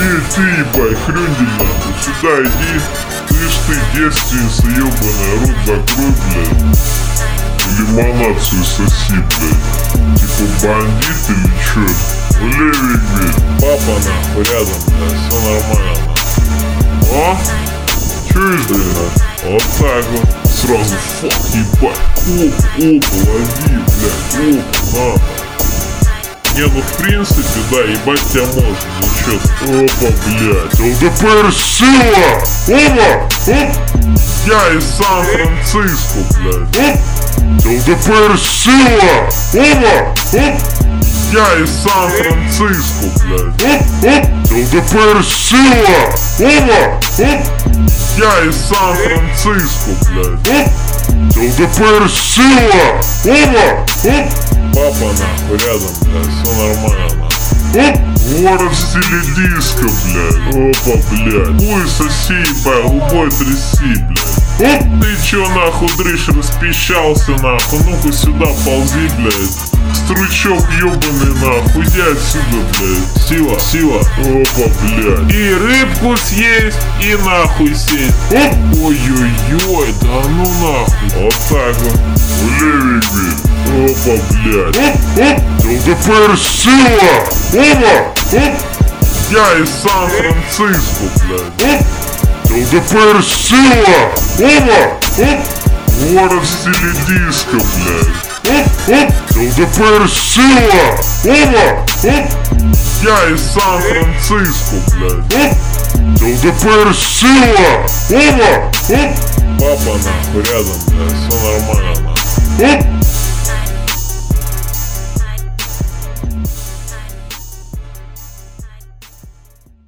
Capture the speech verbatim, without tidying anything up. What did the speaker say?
Эй, ты, ебать, хрюндель, нахуй, сюда иди. Слышь ты, девственница, ебаная, рот закрой, блядь. Лимонацию соси, блядь. Типа бандит или чё? Левик, блядь. Папа, нахуй, рядом, блядь, все нормально, нахуй. О, чуешь, блядь? Вот так вот. Сразу фак, ебать. Оп, оп, лови, блядь, оп, на. Не, ну в принципе, да, ебать тебя можно, ничего. Опа, блядь, ЛДПР сила! Опа! Оп! Я из Сан-Франциско, блядь. Оп! ЛДПР сила! Опа! Оп! Я из Сан-Франциско, блядь. Оп! Оп! ЛДПР сила! Опа! Оп! Я из Сан-Франциско, блядь. Оп! ЛДПР сила! Опа! Оп! Папа, нахуй, рядом, блядь, все нормально, нахуй. Оп! Город в стиле диско, блядь. Опа, блядь. Хуй соси, ебать, губой тряси, блядь. Оп! Ты чё, нахуй, дрыщ, распищался, нахуй. Ну-ка сюда ползи, блядь. Стручок ебаный, нахуй, иди отсюда, блядь. Сила, сила. Опа, блядь. И рыбку съесть, и нахуй сесть. Оп! Ой-ой-ой, да ну нахуй. Вот так вот. Левик, блядь. Опа, блядь. Оп, оп. ЛДПР сила! Опа! Оп! Я из Сан-Франциско, блядь. Оп! ЛДПР сила! Опа! Оп! Город в стиле диско, блядь. Оп! Оп! ЛДПР сила! Опа! Оп! Я из Сан-Франциско, блядь. Оп! ЛДПР сила! Опа! Оп! Папа, нахуй, рядом, блядь, все нормально, нахуй. Оп!